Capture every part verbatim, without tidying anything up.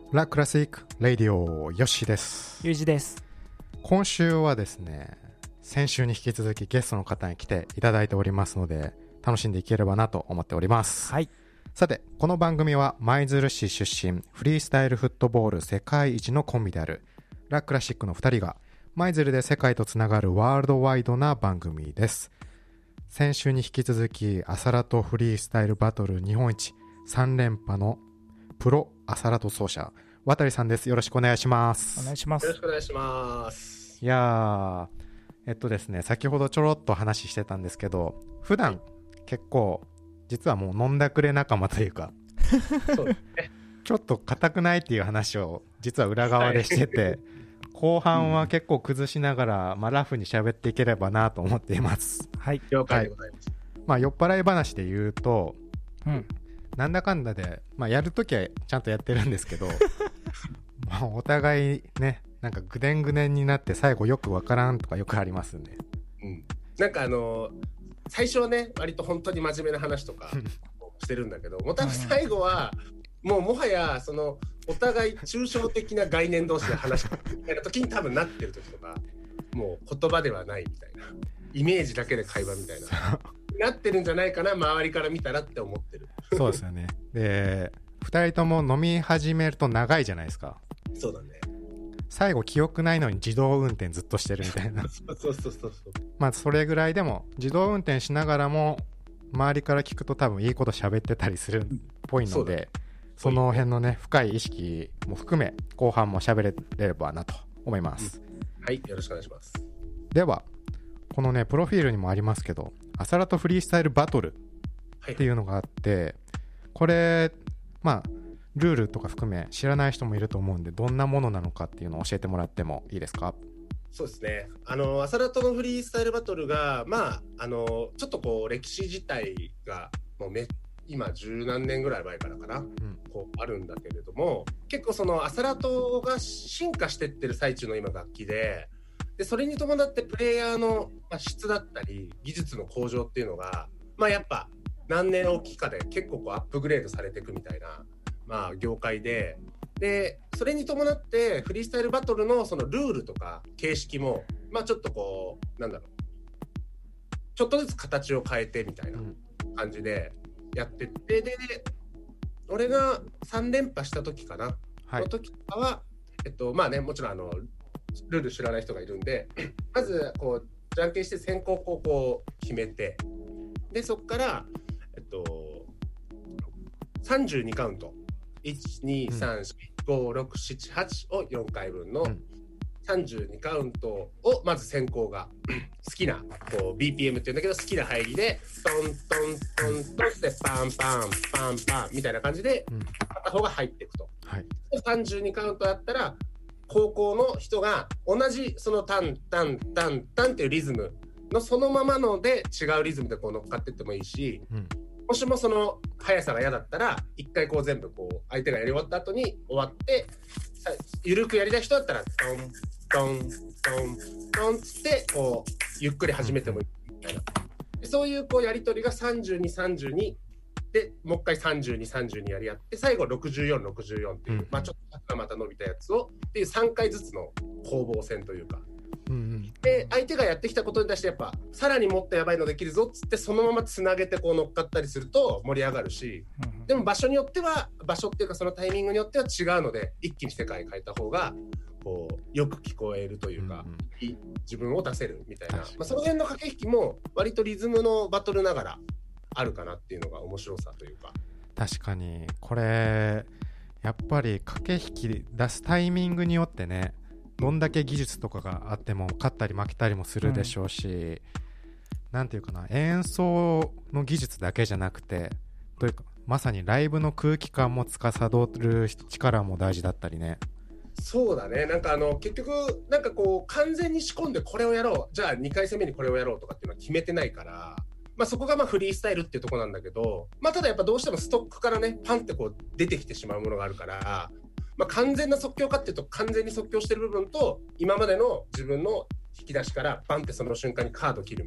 ラ・クラシック・レイディオヨッシーです。 ユージです。 今週はですね、先週に引き続きゲストの方に来ていただいておりますので、楽しんでいければなと思っております。 はい。 さて、この番組は舞鶴市出身フリースタイルフットボール世界一のコンビであるラ・クラシックのふたりが舞鶴で世界とつながるワールドワイドな番組です。先週に引き続きアサラトフリースタイルバトル日本一さん連覇のプロアサラト奏者渡さんです。よろしくお願いします。 お願いします。 よろしくお願いします。 いやー、えっとですね、先ほどちょろっと話してたんですけど、普段結構実はもう飲んだくれ仲間というかそうですね、 ちょっと硬くないっていう話を実は裏側でしてて、はい、後半は結構崩しながら、まあ、ラフに喋っていければなと思っています。 はい、 了解でございます。 はい、まあ、酔っ払い話で言うと、 うん、 なんだかんだで、まあ、やるときはちゃんとやってるんですけどまあお互いね、なんかぐでんぐでんになって最後よくわからんとかよくありますんで、 うん、なんかあのー、最初はね割と本当に真面目な話とかしてるんだけどもう多分最後はもうもはやそのお互い抽象的な概念同士で話してるみたいな時に多分なってる時とか、もう言葉ではないみたいな、イメージだけで会話みたいななってるんじゃないかな、周りから見たらって思ってる。 そうですよね。で、ふたりとも飲み始めると長いじゃないですか。 そうだね。 最後記憶ないのに自動運転ずっとしてるみたいなそうそうそうそう。 まあそれぐらいでも自動運転しながらも周りから聞くと多分いいこと喋ってたりするっぽいので、そ, その辺のね深い意識も含め後半も喋れればなと思います、 うん、はい、よろしくお願いします。 ではこのねプロフィールにもありますけど、アサラトフリースタイルバトルっていうのがあって、はい、これまあルールとか含め知らない人もいると思うんで、どんなものなのかっていうのを教えてもらってもいいですか？ そうですね、あのアサラトのフリースタイルバトルが、まあ、あのちょっとこう歴史自体がもうめ今十何年ぐらい前からかな、うん、こうあるんだけれども、結構そのアサラトが進化してってる最中の今楽器で、でそれに伴ってプレイヤーの質だったり技術の向上っていうのが、まあ、やっぱ何年おきかで結構こうアップグレードされていくみたいな、まあ、業界で、でそれに伴ってフリースタイルバトルのそのルールとか形式も、まあ、ちょっとこうなんだろう、ちょっとずつ形を変えてみたいな感じでやってって、で俺がさん連覇した時かな、はい、の時とかは、えっとまあね、もちろんあのルール知らない人がいるんでまずこうじゃんけんして先攻後攻を決めて、でそこから、えっと、さんじゅうにカウント いち、に、さん、よん、ご、ろく、なな、はちをよんかいぶんのさんじゅうにカウントをまず先攻が好きなこう ビーピーエム っていうんだけど好きな入りでトントントントンってパンパンパンパンみたいな感じで片方が入っていくと、はい、さんじゅうにカウントだったら後攻の人が同じそのタンタンタンタンっていうリズムのそのままので違うリズムでこう乗っかっていってもいいし、うん、もしもその速さが嫌だったら一回こう全部こう相手がやり終わった後に終わって緩くやりたい人だったらトントントントンつってこうゆっくり始めてもいいみたいな、そういうこうやり取りがさんじゅうに、さんじゅうにでもう一回さんじゅうに、さんじゅうにやり合って最後ろくじゅうよん、ろくじゅうよんっていう、うん、まあちょっとまた伸びたやつをっていうさんかいずつの攻防戦というか、うんうん、で相手がやってきたことに対してやっぱさらにもっとやばいのできるぞっつってそのままつなげてこう乗っかったりすると盛り上がるし、うんうん、でも場所によっては場所っていうかそのタイミングによっては違うので一気に世界変えた方がこうよく聞こえるというか、うんうん、自分を出せるみたいな、まあ、その辺の駆け引きも割とリズムのバトルながらあるかなっていうのが面白さというか。 確かにこれやっぱり駆け引き出すタイミングによってね、どんだけ技術とかがあっても勝ったり負けたりもするでしょうし、うん、なんていうかな、演奏の技術だけじゃなくてというかまさにライブの空気感も司る力も大事だったりね。 そうだね、なんかあの結局なんかこう完全に仕込んでこれをやろう、じゃあにかい戦目にこれをやろうとかっていうのは決めてないから、まあ、そこがまあフリースタイルっていうところなんだけど、まあ、ただやっぱどうしてもストックからねパンってこう出てきてしまうものがあるから、まあ、完全な即興かっていうと完全に即興してる部分と今までの自分の引き出しからバンってその瞬間にカード切るみたいな、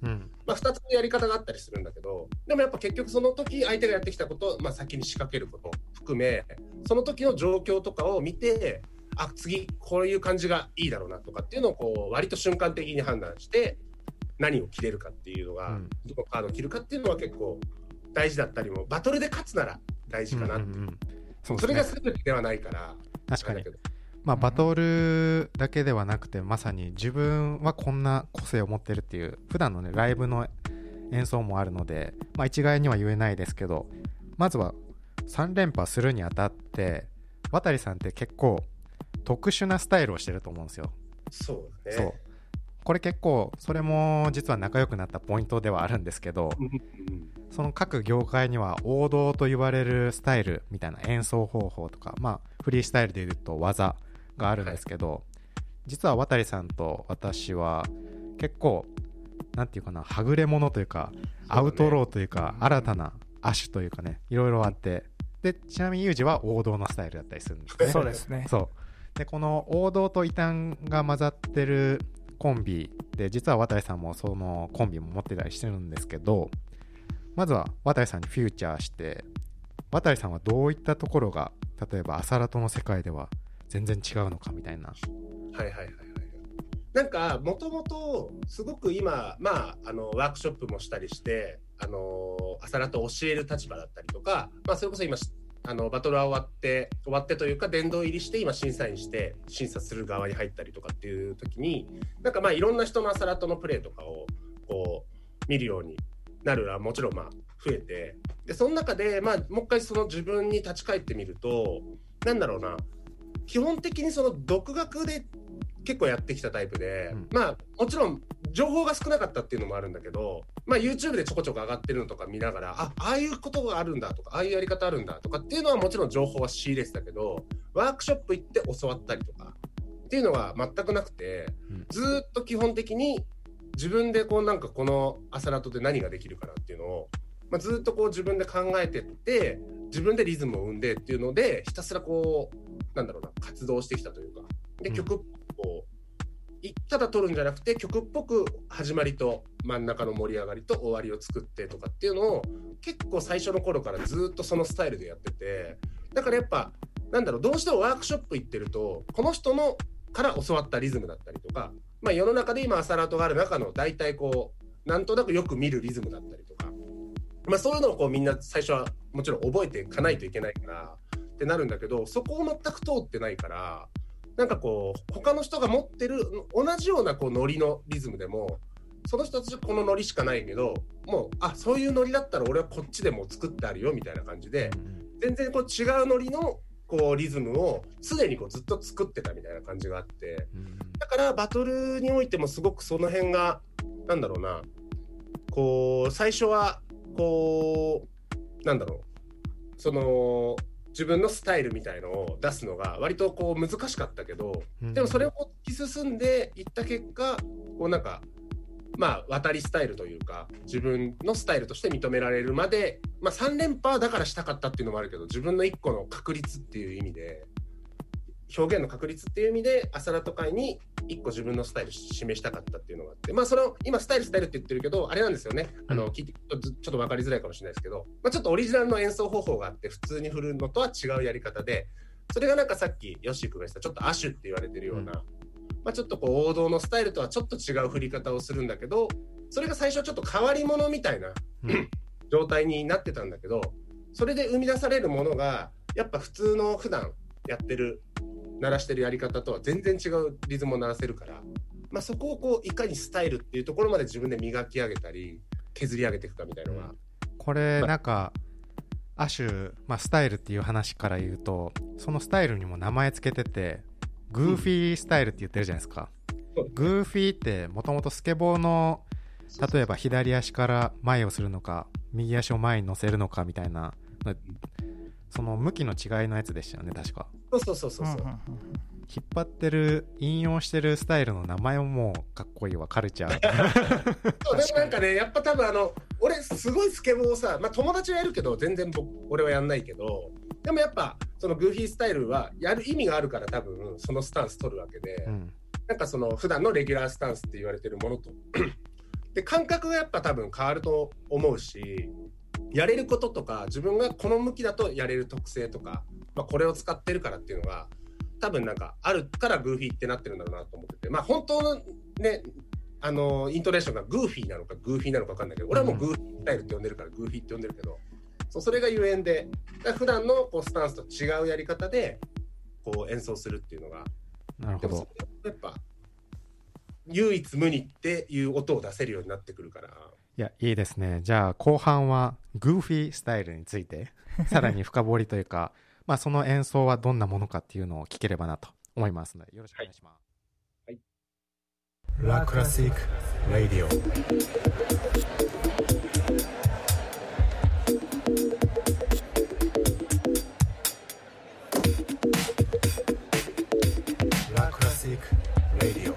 うん、まあ、ふたつのやり方があったりするんだけど、でもやっぱ結局その時相手がやってきたこと、まあ、先に仕掛けること含めその時の状況とかを見て、あ次こういう感じがいいだろうなとかっていうのをこう割と瞬間的に判断して何を切れるかっていうのが、うん、どのカードを切るかっていうのは結構大事だったりも、バトルで勝つなら大事かなって、うんうんうん、 そ, それが全てではないから。 確かに、まあ、バトルだけではなくて、まさに自分はこんな個性を持ってるっていう普段のねライブの演奏もあるので、まあ、一概には言えないですけど、まずはさん連覇するにあたって渡さんって結構特殊なスタイルをしてると思うんですよ。 そうね。 そうこれ結構それも実は仲良くなったポイントではあるんですけどその各業界には王道と言われるスタイルみたいな演奏方法とか、まあフリースタイルでいうと技があるんですけど、はい、実は渡さんと私は結構なんていうかな、はぐれ者というかアウトローというか新たな亜種というかね、いろいろあって、でちなみにユージは王道のスタイルだったりするんですね。 そうですね。 そうでこの王道と異端が混ざってるコンビで、実は渡さんもそのコンビも持ってたりしてるんですけど、まずは渡さんにフューチャーして、渡さんはどういったところが例えばアサラトの世界では全然違うのかみたいな。 はいはいはいはい。なんかもともとすごく今、まあ、あのワークショップもしたりして、あのアサラトを教える立場だったりとか、まあ、それこそ今あのバトルは終わって終わってというか殿堂入りして今審査員して審査する側に入ったりとかっていう時に、なんかまあいろんな人のアサラトのプレーとかをこう見るようになるのはもちろんまあ増えて、でその中でまあもう一回その自分に立ち返ってみると、なんだろうな、基本的にその独学で結構やってきたタイプで、うん、まあもちろん情報が少なかったっていうのもあるんだけど、まあ YouTube でちょこちょこ上がってるのとか見ながら、あ、ああいうことがあるんだとか、ああいうやり方あるんだとかっていうのはもちろん情報は仕入れてたけど、ワークショップ行って教わったりとかっていうのは全くなくて、うん、ずっと基本的に自分でこうなんかこのアサラトで何ができるかなっていうのを、まあ、ずっとこう自分で考えてって自分でリズムを生んでっていうのでひたすらこうなんだろうな活動してきたというか、で曲をこうただ撮るんじゃなくて曲っぽく始まりと真ん中の盛り上がりと終わりを作ってとかっていうのを結構最初の頃からずっとそのスタイルでやってて、だからやっぱなんだろう、どうしてもワークショップ行ってるとこの人のから教わったリズムだったりとか、まあ、世の中で今アサラトがある中の大体こうなんとなくよく見るリズムだったりとか、まあ、そういうのをこうみんな最初はもちろん覚えていかないといけないからってなるんだけど、そこを全く通ってないから、なんかこう他の人が持ってる同じようなこうノリのリズムでもその人たちこのノリしかないけど、もうあそういうノリだったら俺はこっちでもう作ってあるよみたいな感じで、全然こう違うノリのこうリズムを常にこうずっと作ってたみたいな感じがあって、だからバトルにおいてもすごくその辺がなんだろうな、こう最初はこうなんだろう、その自分のスタイルみたいのを出すのが割とこう難しかったけど、でもそれを突き進んでいった結果、こうなんかまあ渡りスタイルというか自分のスタイルとして認められるまで、まあさん連覇だからしたかったっていうのもあるけど、自分のいっこの確率っていう意味で、表現の確率っていう意味でアサラト界にいっこ自分のスタイル示したかったっていうのがあって、まあその今スタイルスタイルって言ってるけどあれなんですよね、あの聞いてちょっと分かりづらいかもしれないですけど、まあ、ちょっとオリジナルの演奏方法があって普通に振るのとは違うやり方で、それがなんかさっきヨッシー君が言ったちょっとアシュって言われてるような、まあ、ちょっとこう王道のスタイルとはちょっと違う振り方をするんだけど、それが最初ちょっと変わり者みたいな、うん、状態になってたんだけど、それで生み出されるものがやっぱ普通の普段やってる鳴らしてるやり方とは全然違うリズムを鳴らせるから、まあ、そこをこういかにスタイルっていうところまで自分で磨き上げたり削り上げていくかみたいなのが、うん、 これなんか亜種、まあ、スタイルっていう話から言うと、そのスタイルにも名前つけててグーフィースタイルって言ってるじゃないですか、うん、グーフィーってもともとスケボーの例えば左足から前をするのか右足を前に乗せるのかみたいな、その向きの違いのやつでしたよね確か。 そうそうそうそう、うんうんうん、 引っ張ってる引用してるスタイルの名前ももうかっこいいわ、カルチャーそうでもなんかね、やっぱ多分あの俺すごいスケボーをさ、まあ、友達はやるけど全然僕俺はやんないけど、でもやっぱそのグーフィースタイルはやる意味があるから多分そのスタンス取るわけで、うん、なんかその普段のレギュラースタンスって言われてるものとで感覚がやっぱ多分変わると思うし、やれることとか自分がこの向きだとやれる特性とか、まあ、これを使ってるからっていうのが多分なんかあるからグーフィーってなってるんだろうなと思ってて、まあ本当のねあのイントネーションがグーフィーなのかグーフィーなのか分かんないけど、俺はもうグーフィースタイルって呼んでるからグーフィーって呼んでるけど、そうそれがゆえんで普段のこうスタンスと違うやり方でこう演奏するっていうのが、 なるほど。 でもやっぱ唯一無二っていう音を出せるようになってくるから。 いや、いいですね。じゃあ後半はグーフィースタイルについてさらに深掘りというかまあその演奏はどんなものかっていうのを聞ければなと思いますのでよろしくお願いします。 はい、 ラクラシック・ラディオ。ラクラシック・ラディオ。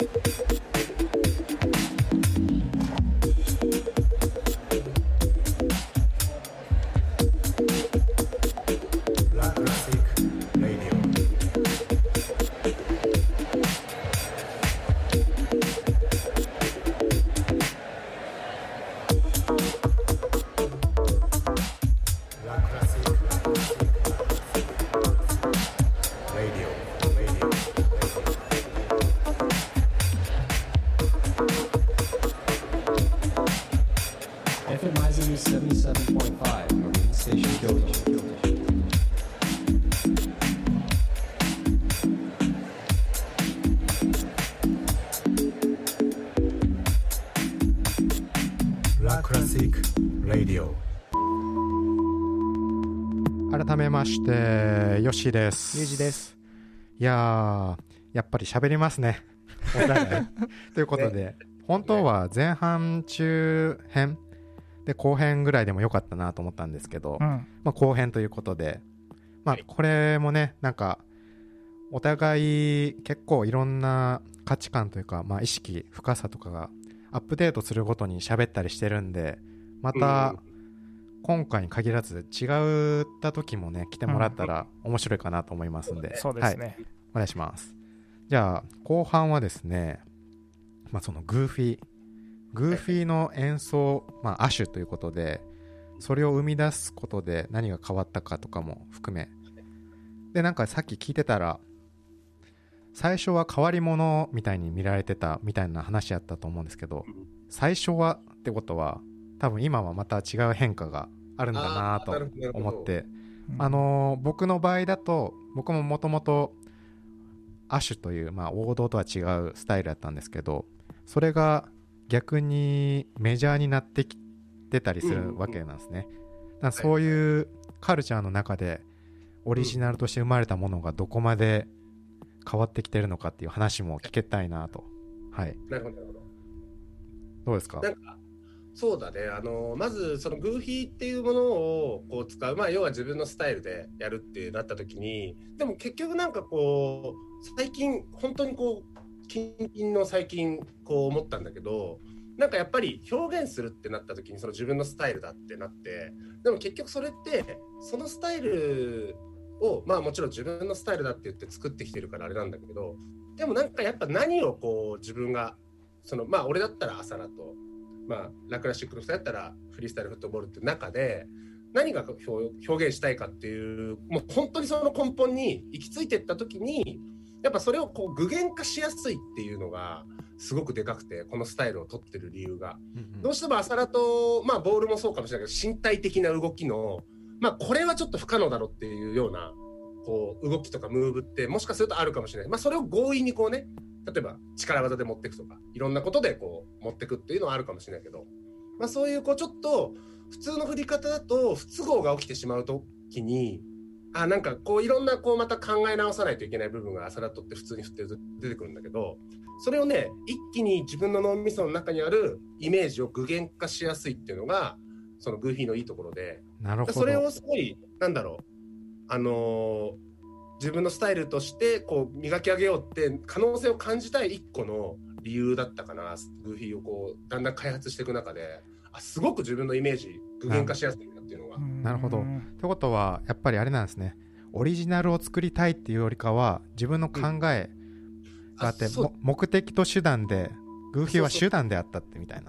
改めましてヨッシーです。 ユージです。 いやーやっぱり喋りますねということで、ね、本当は前半中編で後編ぐらいでもよかったなと思ったんですけど、うん、まあ、後編ということで、まあ、これもねなんかお互い結構いろんな価値観というか、まあ、意識深さとかがアップデートするごとに喋ったりしてるんで、また、うん、今回に限らず違った時もね来てもらったら面白いかなと思いますんで、うん、 そうですね、 はい、お願いします。じゃあ後半はですね、まあ、そのグーフィーグーフィーの演奏、まあ、亜種ということでそれを生み出すことで何が変わったかとかも含めで、なんかさっき聞いてたら最初は変わり者みたいに見られてたみたいな話やったと思うんですけど、最初はってことは多分今はまた違う変化があるんだなと思って、あ、あのー、僕の場合だと僕ももともと亜種という、まあ、王道とは違うスタイルだったんですけど、それが逆にメジャーになってきてたりするわけなんですね。だからそういうカルチャーの中でオリジナルとして生まれたものがどこまで変わってきてるのかっていう話も聞けたいなと。はい。 なるほどなるほど。 どうですか？ なんかそうだね、あのまずそのグーフィーっていうものをこう使う、まあ要は自分のスタイルでやるってなった時に、でも結局なんかこう最近本当にこう近々の最近こう思ったんだけど、なんかやっぱり表現するってなった時にその自分のスタイルだってなって、でも結局それってそのスタイルをまあもちろん自分のスタイルだって言って作ってきてるからあれなんだけど、でもなんかやっぱ何をこう自分がそのまあ俺だったらアサラと、まあラクラシックの人だったらフリースタイルフットボールっていう中で何が表現したいかっていう、もう本当にその根本に行き着いていった時にやっぱそれをこう具現化しやすいっていうのがすごくでかくて、このスタイルを取ってる理由が、うんうん、どうしてもアサラと、まあ、ボールもそうかもしれないけど身体的な動きの、まあ、これはちょっと不可能だろうっていうようなこう動きとかムーブってもしかするとあるかもしれない、まあ、それを強引にこうね、例えば力技で持っていくとかいろんなことでこう持っていくっていうのはあるかもしれないけど、まあ、そういうこうちょっと普通の振り方だと不都合が起きてしまうときに、あなんかこういろんなこうまた考え直さないといけない部分がアサラトって普通に振ってると出てくるんだけど、それをね一気に自分の脳みその中にあるイメージを具現化しやすいっていうのがそのグーフィーのいいところで、 なるほど、 それをすごいなんだろう、あのー、自分のスタイルとしてこう磨き上げようって可能性を感じたい一個の理由だったかな。グーフィーをこうだんだん開発していく中で、あすごく自えイメージ具現化しやすいなっていうのが。 なるほど。ってことはやっぱりあれなんですね、オリジナルを作りたいっていうよりかは自分の考えがあって、うん、目的と手段でグーフィーは手段であったってみたいな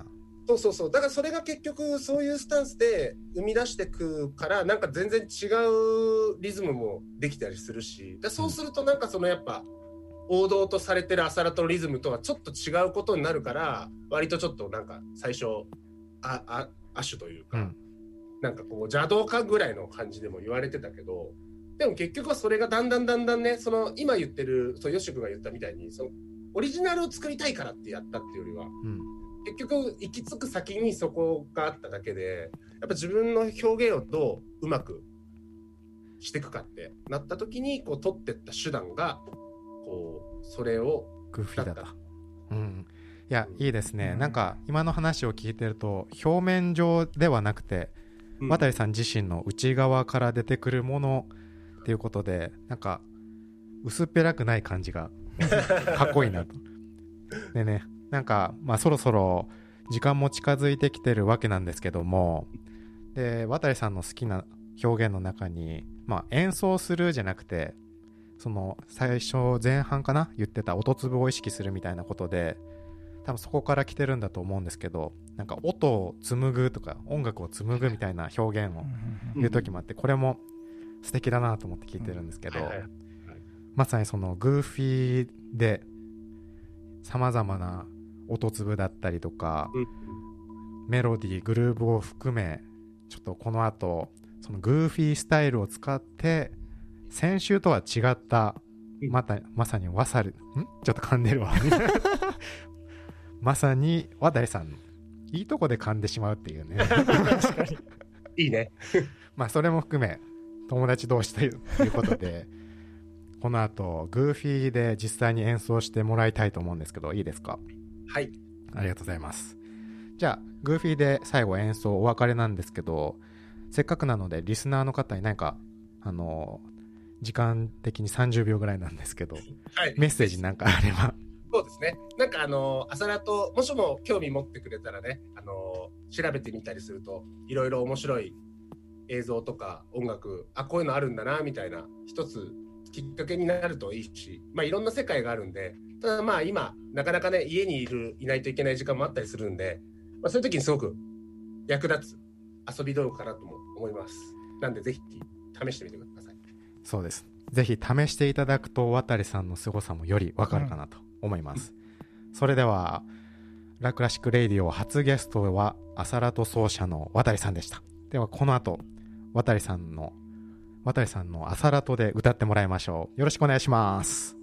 そうそうそう。だからそれが結局そういうスタンスで生み出してくからなんか全然違うリズムもできたりするし、だそうするとなんかそのやっぱ王道とされてるアサラトのリズムとはちょっと違うことになるから割とちょっとなんか最初ああ亜種というか、うん、なんかこう邪道かぐらいの感じでも言われてたけど、でも結局はそれがだんだんだんだんね、その今言ってるそうヨシ君が言ったみたいにそのオリジナルを作りたいからってやったっていうよりは、うん、結局行き着く先にそこがあっただけで、やっぱ自分の表現をどううまくしていくかってなった時にこう取ってった手段がこうそれをグーフィーだった。うん、いや、いいですね、うん、なんか今の話を聞いてると表面上ではなくて、うん、渡さん自身の内側から出てくるものっていうことでなんか薄っぺらくない感じがかっこいいなと。でね、なんかまあそろそろ時間も近づいてきてるわけなんですけども、で渡さんの好きな表現の中に、まあ、演奏するじゃなくてその最初前半かな言ってた音粒を意識するみたいなことで多分そこから来てるんだと思うんですけど、なんか音を紡ぐとか音楽を紡ぐみたいな表現を言う時もあって、これも素敵だなと思って聞いてるんですけど、まさにそのグーフィーでさまざまな音粒だったりとかメロディーグルーヴを含め、ちょっとこの後そのグーフィースタイルを使って先週とは違ったまたまさにわさるんちょっと噛んでるわまさに渡さんいいとこで噛んでしまうっていうね確かにいいねまあそれも含め友達同士ということでこの後グーフィーで実際に演奏してもらいたいと思うんですけど、いいですか？ はい、 ありがとうございます。じゃあグーフィーで最後演奏お別れなんですけど、せっかくなのでリスナーの方に何かあの時間的にさんじゅうびょうぐらいなんですけど、はい、メッセージなんかあれば。 そうですね、なんかあのアサラトもしも興味持ってくれたらね、あの調べてみたりするといろいろ面白い映像とか音楽、あこういうのあるんだなみたいな一つきっかけになるといいし、まあいろんな世界があるんで、ただまあ今なかなかね家にいるいないといけない時間もあったりするんで、まあ、そういう時にすごく役立つ遊び道具かなとも思います。なんでぜひ試してみてください。 そうです、ぜひ試していただくと渡さんの凄さもよりわかるかなと思います、うん、それではラクラシックレイディオ初ゲストはアサラト奏者の渡さんでした。ではこの後渡さんの渡さんのアサラトで歌ってもらいましょう。よろしくお願いします。